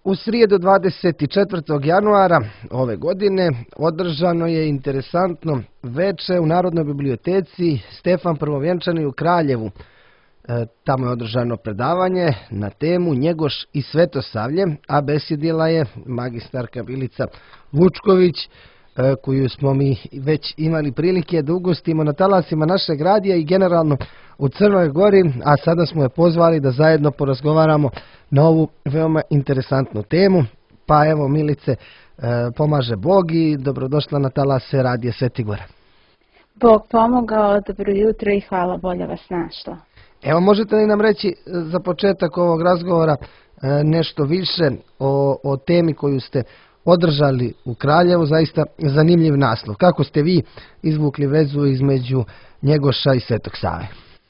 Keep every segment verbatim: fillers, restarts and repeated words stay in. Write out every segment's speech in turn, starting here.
U srijedu dvadeset četvrtog januara ove godine održano je interesantno veče u Narodnoj biblioteci Stefan Prvovjenčani u Kraljevu. E, tamo je održano predavanje na temu Njegoš i Svetosavlje, a besjedila je magistarka Bilica Vučković, e, koju smo mi već imali prilike da ugostimo na talasima našeg radija i generalno u Crnoj Gori, a sada smo je pozvali da zajedno porazgovaramo na ovu veoma interesantnu temu. Pa evo, Milice, pomaže Bog i dobrodošla na talase Radija Svetigora. Bog pomogao, dobro jutro i hvala, bolje vas našla. Evo, možete li nam reći za početak ovog razgovora nešto više o, o temi koju ste održali u Kraljevu, zaista zanimljiv naslov. Kako ste vi izvukli vezu između Njegoša i Svetog Save?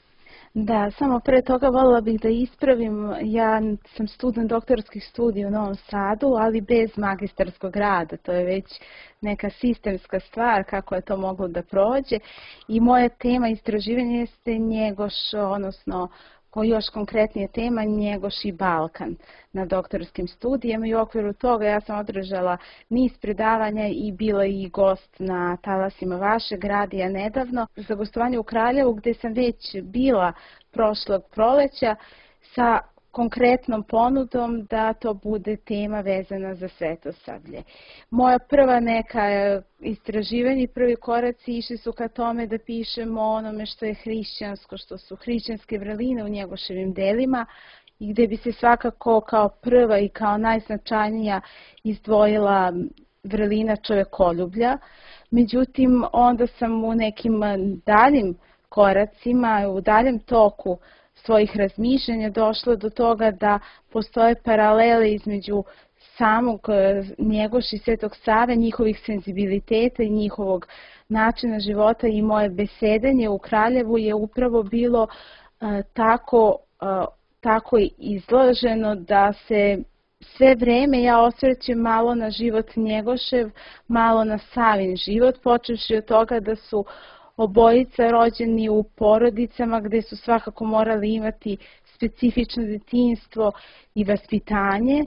Da, samo pre toga voljela bih da ispravim, ja sam student doktorskih studija u Novom Sadu, ali bez magistarskog rada, to je već neka sistemska stvar kako je to moglo da prođe i moja tema istraživanja jeste Njegoš, odnosno ko još konkretnije tema Njegoš i Balkan na doktorskim studijama i u okviru toga ja sam održala niz predavanja i bila i gost na talasima vašeg radija nedavno za gostovanje u Kraljevu gdje sam već bila prošlog proleća sa konkretnom ponudom da to bude tema vezana za Svetosavlje. Moja prva neka istraživanja i prvi koraci išli su ka tome da pišemo onome što je hrišćansko, što su hrišćanske vrline u Njegoševim delima i gdje bi se svakako kao prva i kao najznačajnija izdvojila vrlina čovekoljublja. Međutim, onda sam u nekim daljim koracima, u daljem toku svojih razmišljanja došlo do toga da postoje paralele između samog Njegoša i Svetog Save, njihovih senzibiliteta i njihovog načina života i moje besedanje u Kraljevu je upravo bilo uh, tako, uh, tako izloženo da se sve vreme ja osvrćem malo na život Njegošev, malo na Savin život, počevši od toga da su obojica rođeni u porodicama gdje su svakako morali imati specifično detinjstvo i vaspitanje,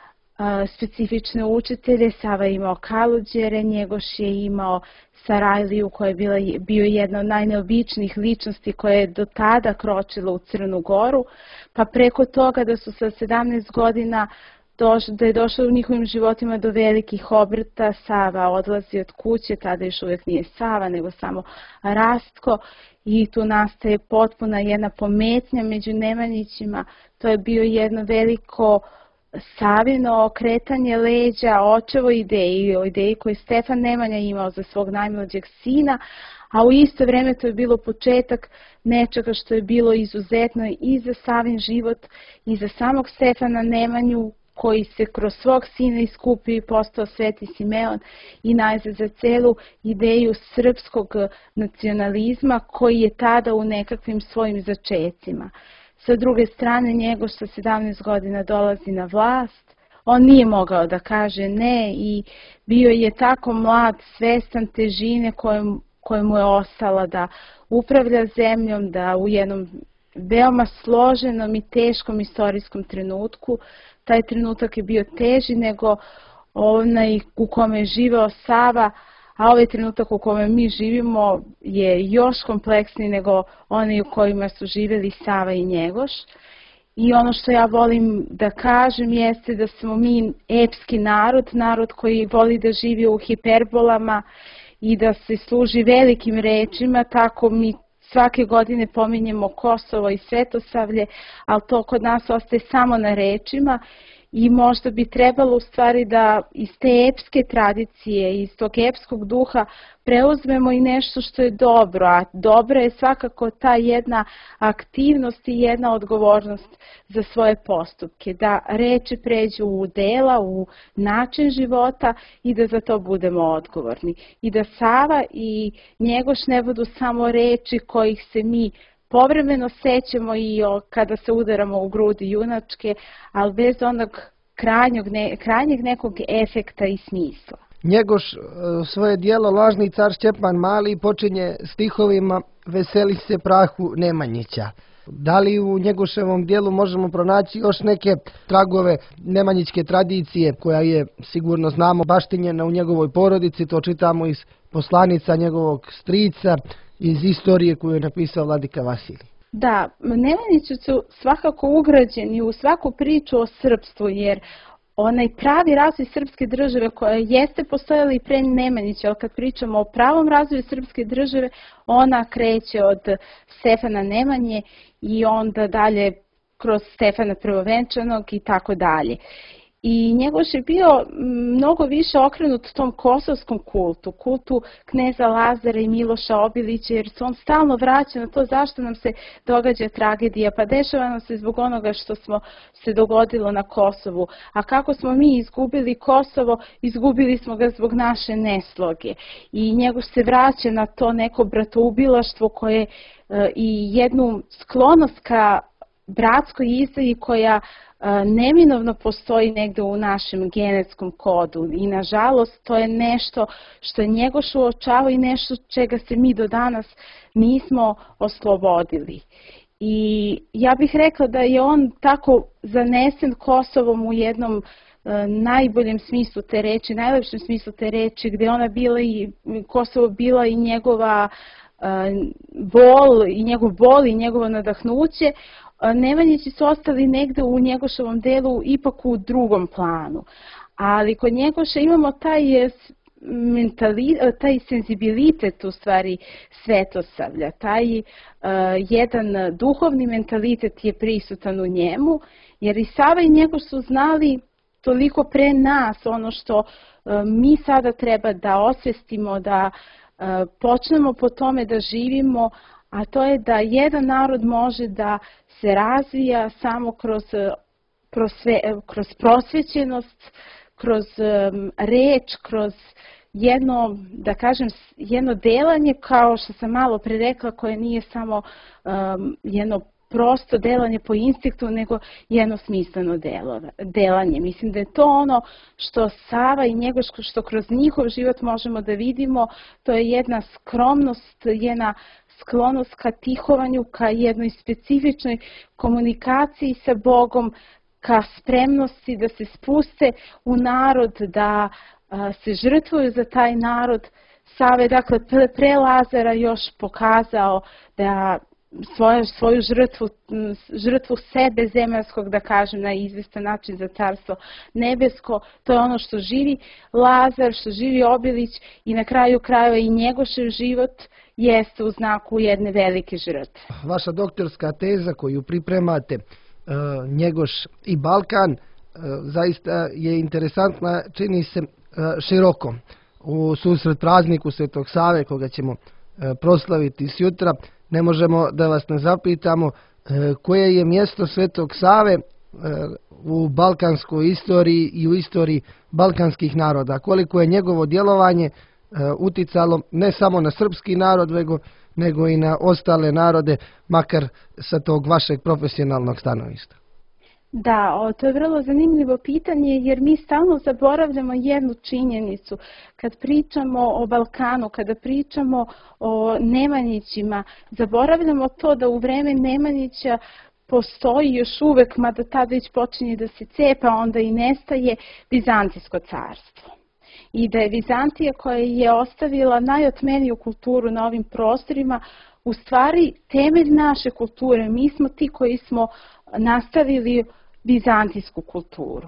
specifične učitelje. Sava je imao Kaluđere, Njegoš je imao Sarajliju koja je bila, bio jedna od najneobičnijih ličnosti koja je do tada kročila u Crnu Goru, pa preko toga da su sa sedamnaest godina Došlo, da je došlo u njihovim životima do velikih obrta. Sava odlazi od kuće, tada još uvijek nije Sava, nego samo Rastko i tu nastaje potpuna jedna pometnja među Nemanjićima. To je bio jedno veliko Savino okretanje leđa očevo ideji, o ideji koju Stefan Nemanja imao za svog najmlađeg sina, a u isto vrijeme to je bilo početak nečega što je bilo izuzetno i za Savin život i za samog Stefana Nemanju, koji se kroz svog sina iskupio i postao Sveti Simeon i najzad za celu ideju srpskog nacionalizma koji je tada u nekakvim svojim začecima. Sa druge strane, Njegoš sa sedamnaest godina dolazi na vlast, on nije mogao da kaže ne i bio je tako mlad, svestan težine kojem, kojemu je ostala da upravlja zemljom, da u jednom veoma složenom i teškom istorijskom trenutku. Taj trenutak je bio teži nego onaj u kome je živeo Sava, a ovaj trenutak u kome mi živimo je još kompleksniji nego onaj u kojima su živjeli Sava i Njegoš. I ono što ja volim da kažem jeste da smo mi epski narod, narod koji voli da živi u hiperbolama i da se služi velikim rečima, tako mi svake godine pominjemo Kosovo i Svetosavlje, ali to kod nas ostaje samo na rečima i možda bi trebalo u stvari da iz te epske tradicije, iz tog epskog duha preuzmemo i nešto što je dobro, a dobra je svakako ta jedna aktivnost i jedna odgovornost za svoje postupke, da reči pređu u dela, u način života i da za to budemo odgovorni. I da Sava i Njegoš ne budu samo reči kojih se mi povremeno sećamo i kada se udaramo u grudi junačke, ali bez onog krajnjeg, ne, krajnjeg nekog efekta i smisla. Njegoš svoje dijelo Lažni car Šćepan Mali počinje stihovima Veseli se prahu Nemanjića. Da li u Njegoševom dijelu možemo pronaći još neke tragove nemanjićke tradicije koja je, sigurno znamo, baštinjena u njegovoj porodici, to čitamo iz poslanica njegovog strica, iz istorije koju je napisao vladika Vasilij? Da, Nemanjići su svakako ugrađeni u svaku priču o srpstvu, jer onaj pravi razvoj srpske države koja jeste postojala i pre Nemanjića, ali kad pričamo o pravom razvoju srpske države, ona kreće od Stefana Nemanje i onda dalje kroz Stefana Prvovenčanog i tako dalje. I Njegoš je bio mnogo više okrenut tom kosovskom kultu, kultu kneza Lazara i Miloša Obilića, jer se on stalno vraća na to zašto nam se događa tragedija, pa dešava nam se zbog onoga što smo se dogodilo na Kosovu. A kako smo mi izgubili Kosovo, izgubili smo ga zbog naše nesloge. I Njegoš se vraća na to neko bratoubilaštvo koje i jednu sklonost ka bratskoj izdaji koja neminovno postoji negde u našem genetskom kodu i nažalost to je nešto što je Njegoš uočavao i nešto čega se mi do danas nismo oslobodili. I ja bih rekla da je on tako zanesen Kosovom u jednom najboljem smislu te reči, najlepšem smislu te reči, gde ona bila i Kosovo bila i njegova bol i njegov bol i njegovo nadahnuće. Nemanjići su ostali negde u Njegoševom delu ipak u drugom planu. Ali kod Njegoša imamo taj, mentali, taj senzibilitet u stvari Svetosavlja, taj uh, jedan duhovni mentalitet je prisutan u njemu, jer i Sava i Njegoš su znali toliko pre nas ono što uh, mi sada treba da osvestimo, da uh, počnemo po tome da živimo, a to je da jedan narod može da se razvija samo kroz, prosve, kroz prosvećenost, kroz um, reč, kroz jedno, da kažem, jedno delanje, kao što sam malo pre rekla, koje nije samo um, jedno prosto delanje po instinktu, nego jedno smisleno delanje. Mislim da je to ono što Sava i Njegoš, što kroz njihov život možemo da vidimo, to je jedna skromnost, jedna sklonost ka tihovanju, ka jednoj specifičnoj komunikaciji sa Bogom, ka spremnosti da se spuste u narod, da a, se žrtvuju za taj narod. Sava je dakle pre Lazara još pokazao da svoju, svoju žrtvu, žrtvu sebe zemaljskog, da kažem, na izvestan način za carstvo nebesko, to je ono što živi Lazar, što živi Obilić i na kraju krajeva i Njegošev život jeste u znaku jedne velike žrtve. Vaša doktorska teza koju pripremate, Njegoš i Balkan, zaista je interesantna, čini se široko. U susret prazniku Svetog Save, koga ćemo proslaviti sjutra, ne možemo da vas ne zapitamo koje je mjesto Svetog Save u balkanskoj istoriji i u istoriji balkanskih naroda, koliko je njegovo djelovanje uticalo ne samo na srpski narod, nego, nego i na ostale narode, makar sa tog vašeg profesionalnog stanovišta. Da, o, to je vrlo zanimljivo pitanje, jer mi stalno zaboravljamo jednu činjenicu. Kad pričamo o Balkanu, kada pričamo o Nemanjićima, zaboravljamo to da u vreme Nemanjića postoji još uvek, mada tad već počinje da se cepa, onda i nestaje, Bizantijsko carstvo. I da je Vizantija, koja je ostavila najotmeniju kulturu na ovim prostorima, u stvari temelj naše kulture. Mi smo ti koji smo nastavili bizantijsku kulturu.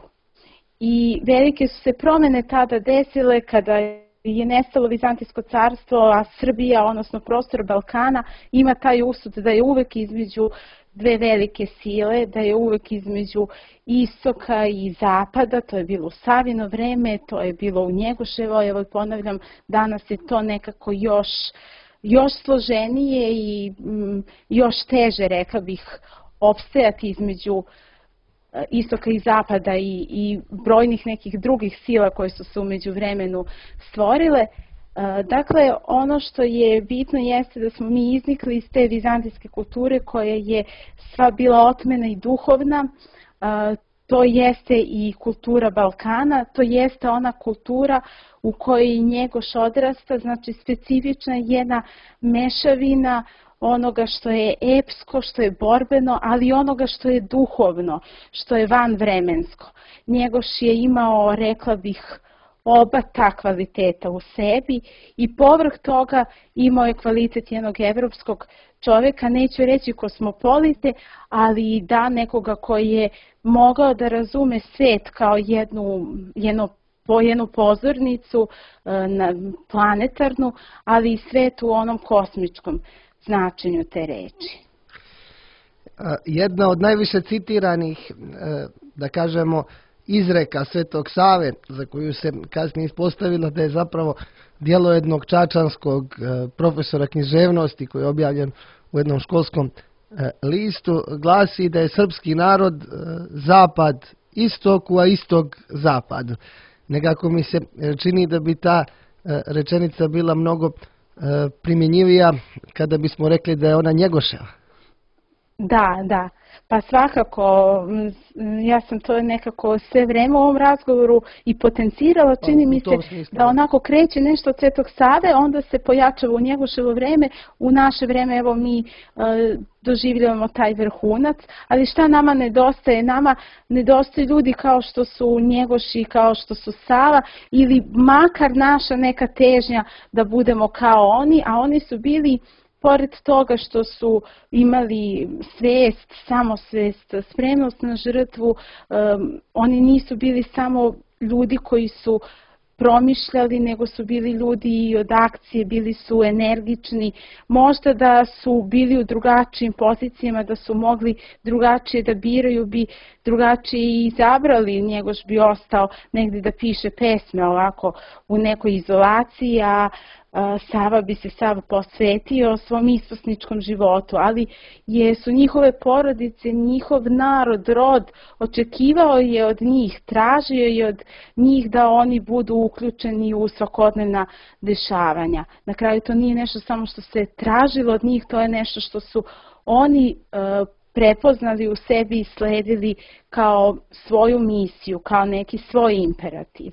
I velike su se promjene tada desile kada je nestalo Vizantijsko carstvo, a Srbija, odnosno prostor Balkana, ima taj usud da je uvek između dve velike sile, da je uvek između istoka i zapada, to je bilo u Savino vreme, to je bilo u Njegoševo, evo ponavljam, danas je to nekako još, još složenije i mm, još teže, rekla bih, opstajati između istoka i zapada i, i brojnih nekih drugih sila koje su se u međuvremenu stvorile. Dakle, ono što je bitno jeste da smo mi iznikli iz te vizantijske kulture koja je sva bila otmena i duhovna. To jeste i kultura Balkana, to jeste ona kultura u kojoj Njegoš odrasta, znači specifična jedna mešavina onoga što je epsko, što je borbeno, ali i onoga što je duhovno, što je vanvremensko. Njegoš je imao, rekla bih, oba ta kvaliteta u sebi i povrh toga imao je kvalitet jednog evropskog čovjeka, neću reći kosmopolite, ali i da nekoga koji je mogao da razume svet kao jednu, jednu, po jednu pozornicu na planetarnu, ali i svet u onom kosmičkom značenju te reči. Jedna od najviše citiranih, da kažemo, izreka Svetog Save, za koju se kasnije ispostavilo da je zapravo djelo jednog čačanskog profesora književnosti koji je objavljen u jednom školskom listu, glasi da je srpski narod zapad istoku, a istok zapadu. Nekako mi se čini da bi ta rečenica bila mnogo primjenjivija kada bismo rekli da je ona Njegoševa. Da, da. Pa svakako, ja sam to nekako sve vreme u ovom razgovoru i potencirala, čini mi se da onako kreće nešto od Svetog Save, onda se pojačava u Njegoševo vreme, u naše vreme evo mi doživljavamo taj vrhunac, ali šta nama nedostaje? Nama nedostaje ljudi kao što su Njegoši, kao što su Sava, ili makar naša neka težnja da budemo kao oni, a oni su bili, pored toga što su imali svest, samosvest, spremnost na žrtvu, um, oni nisu bili samo ljudi koji su promišljali, nego su bili ljudi i od akcije, bili su energični, možda da su bili u drugačijim pozicijama, da su mogli drugačije da biraju, bi drugačije i izabrali, Njegoš bi ostao negdje da piše pesme ovako u nekoj izolaciji, a Sava bi se sav posvetio svom isposničkom životu, ali jesu njihove porodice, njihov narod, rod, očekivao je od njih, tražio je od njih da oni budu uključeni u svakodnevna dešavanja. Na kraju to nije nešto samo što se tražilo od njih, to je nešto što su oni prepoznali u sebi i sledili kao svoju misiju, kao neki svoj imperativ.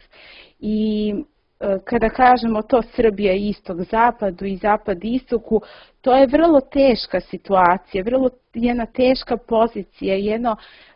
I kada kažemo to Srbija istok zapadu i zapad istoku, to je vrlo teška situacija, vrlo jedna teška pozicija, jedno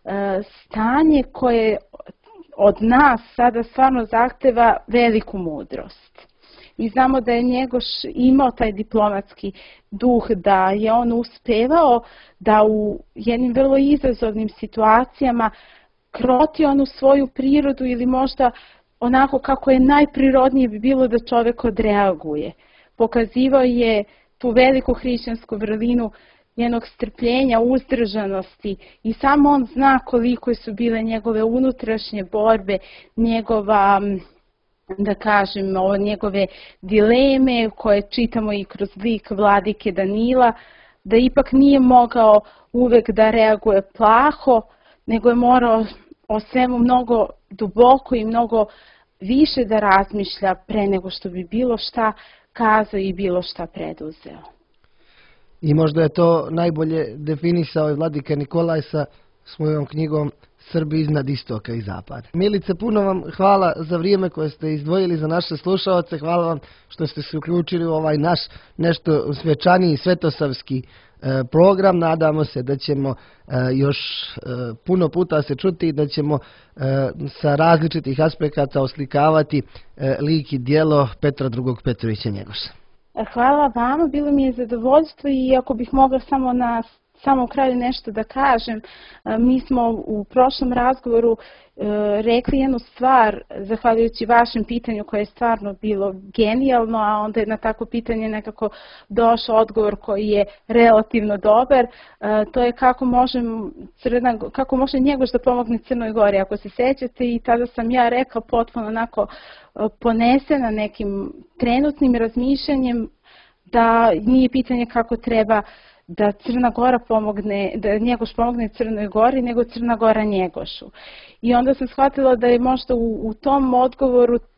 stanje koje od nas sada stvarno zahteva veliku mudrost. I znamo da je Njegoš imao taj diplomatski duh, da je on uspevao da u jednim vrlo izazovnim situacijama kroti onu svoju prirodu ili možda onako kako je najprirodnije bi bilo da čovjek odreaguje. Pokazivao je tu veliku hrišćansku vrlinu njenog strpljenja, uzdržanosti i samo on zna koliko su bile njegove unutrašnje borbe, njegova, da kažem, ovo, njegove dileme koje čitamo i kroz lik vladike Danila, da ipak nije mogao uvek da reaguje plaho, nego je morao o svemu mnogo duboko i mnogo više da razmišlja pre nego što bi bilo šta kazao i bilo šta preduzeo. I možda je to najbolje definisao i vladika Nikolaj sa svojom knjigom Srbi iznad istoka i zapada. Milice, puno vam hvala za vrijeme koje ste izdvojili za naše slušaoce. Hvala vam što ste se uključili u ovaj naš nešto svečaniji svetosavski program. Nadamo se da ćemo još puno puta se čuti i da ćemo sa različitih aspekata oslikavati lik i djelo Petra drugog Petrovića Njegoša. Hvala vama, bilo mi je zadovoljstvo i ako bih mogla samo na samom kraju nešto da kažem, mi smo u prošlom razgovoru rekli jednu stvar, zahvaljujući vašem pitanju koje je stvarno bilo genijalno, a onda je na tako pitanje nekako došao odgovor koji je relativno dobar, to je kako, možem Crna, kako može Njegoš da pomogne Crnoj Gori, ako se sećate, i tada sam ja rekla potpuno onako ponesena nekim trenutnim razmišljanjem da nije pitanje kako treba da Crna Gora pomogne, da Njegoš pomogne Crnoj Gori, nego Crna Gora Njegošu. I onda sam shvatila da je možda u, u tom odgovoru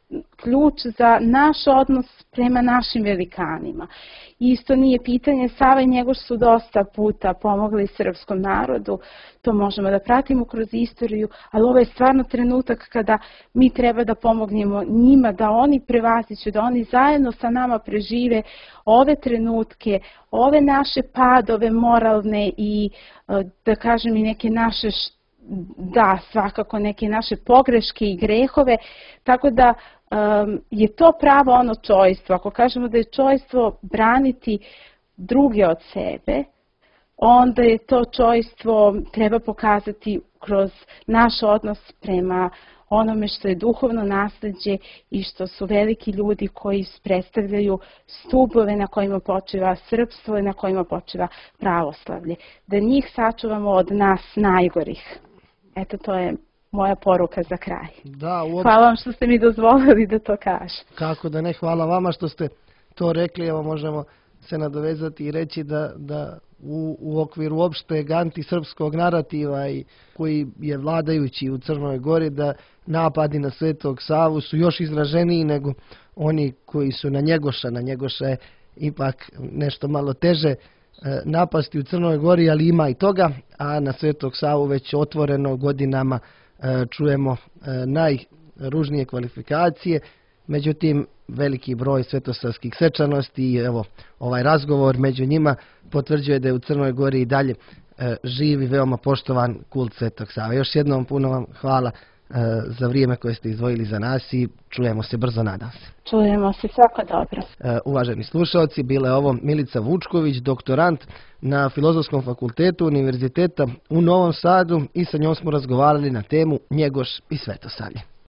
ključ za naš odnos prema našim velikanima. Isto nije pitanje, Sava i Njegoš su dosta puta pomogli srpskom narodu, to možemo da pratimo kroz istoriju, ali ovo je stvarno trenutak kada mi treba da pomognemo njima, da oni prevaziću, da oni zajedno sa nama prežive ove trenutke, ove naše padove moralne i, da kažem, i neke naše da, svakako neke naše pogreške i grehove, tako da um, je to pravo ono čojstvo. Ako kažemo da je čojstvo braniti druge od sebe, onda je to čojstvo treba pokazati kroz naš odnos prema onome što je duhovno nasleđe i što su veliki ljudi koji predstavljaju stubove na kojima počiva srpstvo i na kojima počiva pravoslavlje. Da njih sačuvamo od nas najgorih. Eto, to je moja poruka za kraj. Da, uopšte... Hvala vam što ste mi dozvolili da to kažem. Kako da ne, hvala vama što ste to rekli. Evo, možemo se nadovezati i reći da, da u, u okviru opšteg antisrpskog narativa i koji je vladajući u Crnoj Gori, da napadi na Svetog Savu su još izraženiji nego oni koji su na Njegoša. Na Njegoša je ipak nešto malo teže napasti u Crnoj Gori, ali ima i toga, a na Svetog Savu već otvoreno godinama čujemo najružnije kvalifikacije. Međutim, veliki broj svetosavskih svečanosti i evo ovaj razgovor među njima potvrđuje da je u Crnoj Gori i dalje živi veoma poštovan kult Svetog Save. Još jednom puno vam hvala za vrijeme koje ste izdvojili za nas i čujemo se brzo, nadam se. Čujemo se, svako dobro. Uvaženi slušalci, bila je ovo Milica Vučković, doktorant na Filozofskom fakultetu Univerziteta u Novom Sadu i sa njom smo razgovarali na temu Njegoš i Svetosavlje.